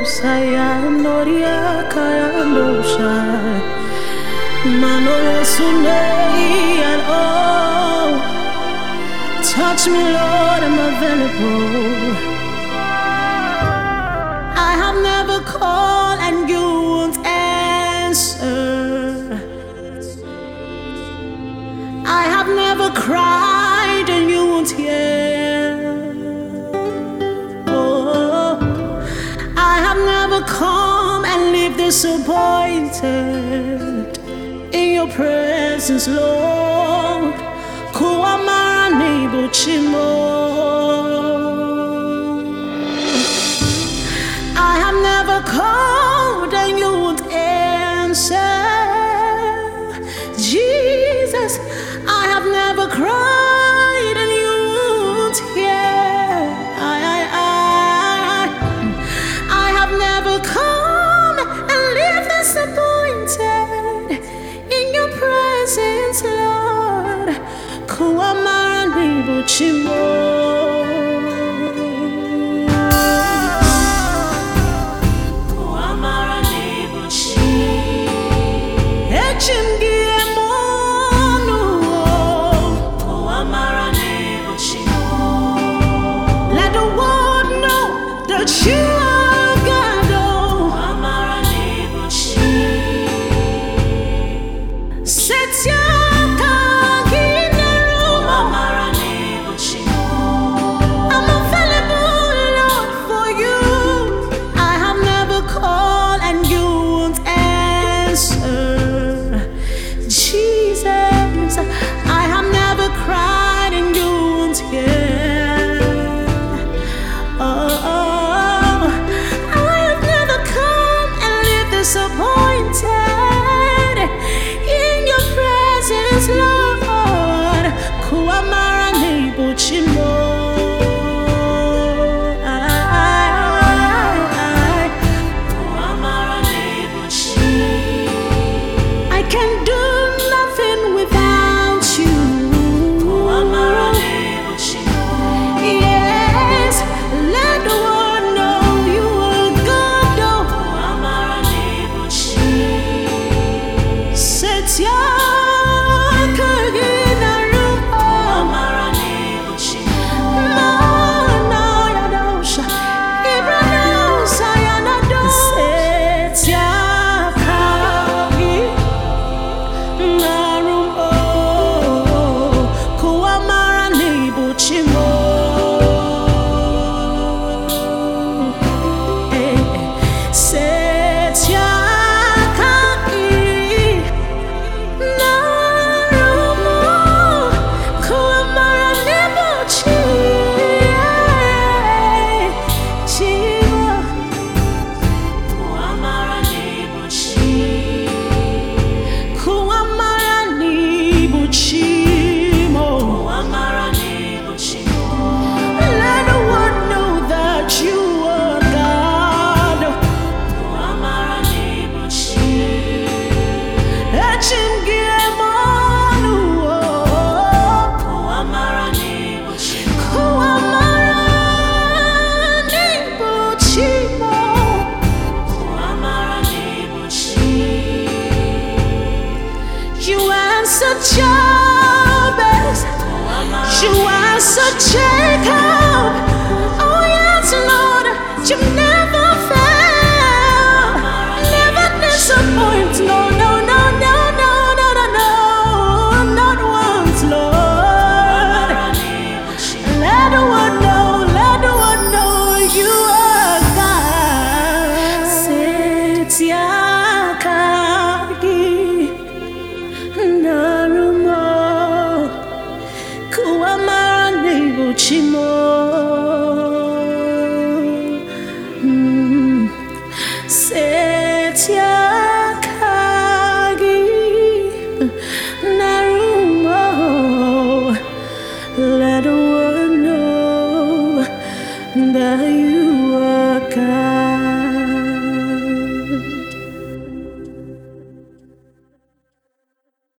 Sayanoria Kayandosha Manolo Sunday and oh, touch me, Lord, I'm available. I have never called and you won't answer. I have never cried and you won't hear. Oh, I have never come and lived disappointed in your presence, Lord. Kuamarani Buchimo. I have never called and you would answer. Jesus, I have never cried and you would hear. I have never come and lived disappointed in your presence, Lord. Kuamarani Buchimo. Let the world know that you are God. Set your car in the room. I'm available, Lord, for you. I have never called and you won't answer. Jesus, I have never cried and you won't hear. Oh, I have never come and lived disappointed in your presence, Lord. Kuamarani Buchimo. I can do nothing without you. Yes, let the world know you are God. Set your car in a room. Set your car in a room. Kuamarani Buchimo. Set your car in a room. Kuamarani Buchimo. Kuamarani Buchimo. Let the world know that you are God. Echingiemonu. Kuamarani Buchimo. You answer Jabez. You answer Jacob. Oh yes, Lord, you never